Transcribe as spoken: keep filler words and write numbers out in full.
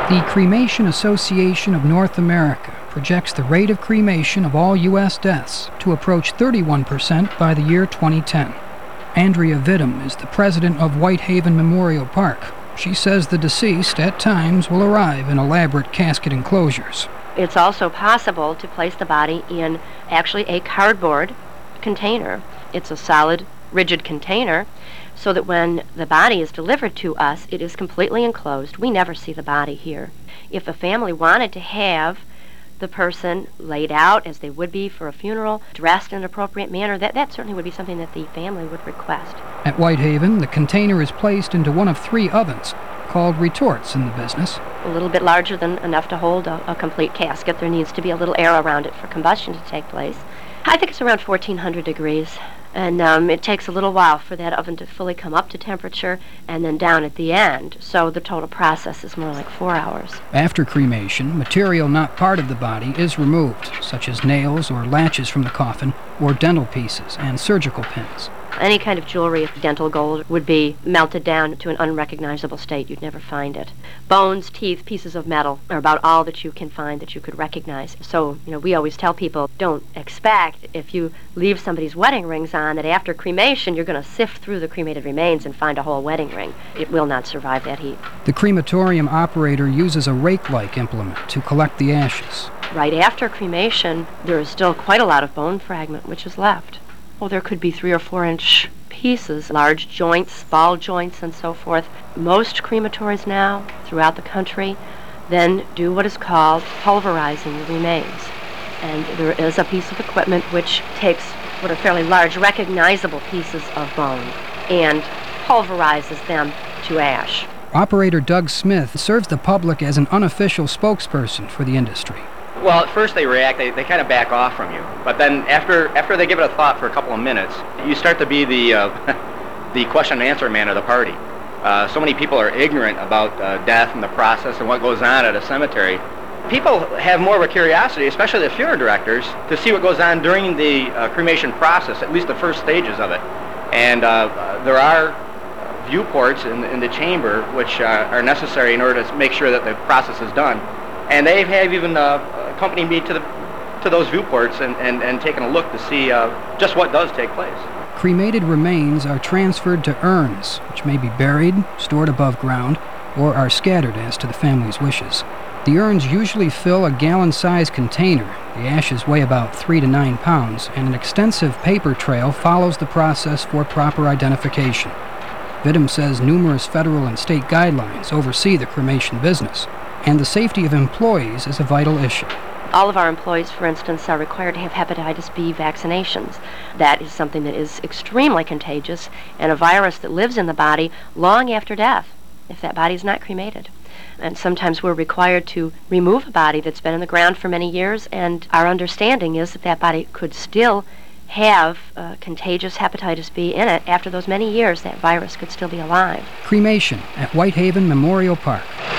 The Cremation Association of North America projects the rate of cremation of all U S deaths to approach thirty-one percent by the year twenty ten. Andrea Vidham is the president of Whitehaven Memorial Park. She says the deceased, at times, will arrive in elaborate casket enclosures. It's also possible to place the body in actually a cardboard container. It's a solid, rigid container, so that when the body is delivered to us, it is completely enclosed. We never see the body here. If a family wanted to have the person laid out as they would be for a funeral, dressed in an appropriate manner, that, that certainly would be something that the family would request. At Whitehaven, the container is placed into one of three ovens, called retorts in the business. A little bit larger than enough to hold a, a complete casket. There needs to be a little air around it for combustion to take place. I think it's around fourteen hundred degrees. And um, it takes a little while for that oven to fully come up to temperature and then down at the end. So the total process is more like four hours. After cremation, material not part of the body is removed, such as nails or latches from the coffin, or dental pieces and surgical pins. Any kind of jewelry, if dental gold, would be melted down to an unrecognizable state. You'd never find it. Bones, teeth, pieces of metal are about all that you can find that you could recognize. So, you know, we always tell people, don't expect, if you leave somebody's wedding rings on, that after cremation you're going to sift through the cremated remains and find a whole wedding ring. It will not survive that heat. The crematorium operator uses a rake-like implement to collect the ashes. Right after cremation, there is still quite a lot of bone fragment which is left. Oh, there could be three or four inch pieces, large joints, ball joints, and so forth. Most crematories now, throughout the country, then do what is called pulverizing the remains. And there is a piece of equipment which takes what are fairly large, recognizable pieces of bone and pulverizes them to ash. Operator Doug Smith serves the public as an unofficial spokesperson for the industry. Well, at first they react, they, they kind of back off from you. But then after after they give it a thought for a couple of minutes, you start to be the uh, the question and answer man of the party. Uh, so many people are ignorant about uh, death and the process and what goes on at a cemetery. People have more of a curiosity, especially the funeral directors, to see what goes on during the uh, cremation process, at least the first stages of it. And uh, there are viewports in, in the chamber which uh, are necessary in order to make sure that the process is done. And they have even uh, accompanied me to the to those viewports and, and, and taken a look to see uh, just what does take place. Cremated remains are transferred to urns, which may be buried, stored above ground, or are scattered as to the family's wishes. The urns usually fill a gallon-sized container. The ashes weigh about three to nine pounds, and an extensive paper trail follows the process for proper identification. Vidham says numerous federal and state guidelines oversee the cremation business, and the safety of employees is a vital issue. All of our employees, for instance, are required to have hepatitis B vaccinations. That is something that is extremely contagious and a virus that lives in the body long after death, if that body is not cremated. And sometimes we're required to remove a body that's been in the ground for many years, and our understanding is that that body could still have uh, contagious hepatitis B in it. After those many years, that virus could still be alive. Cremation at Whitehaven Memorial Park.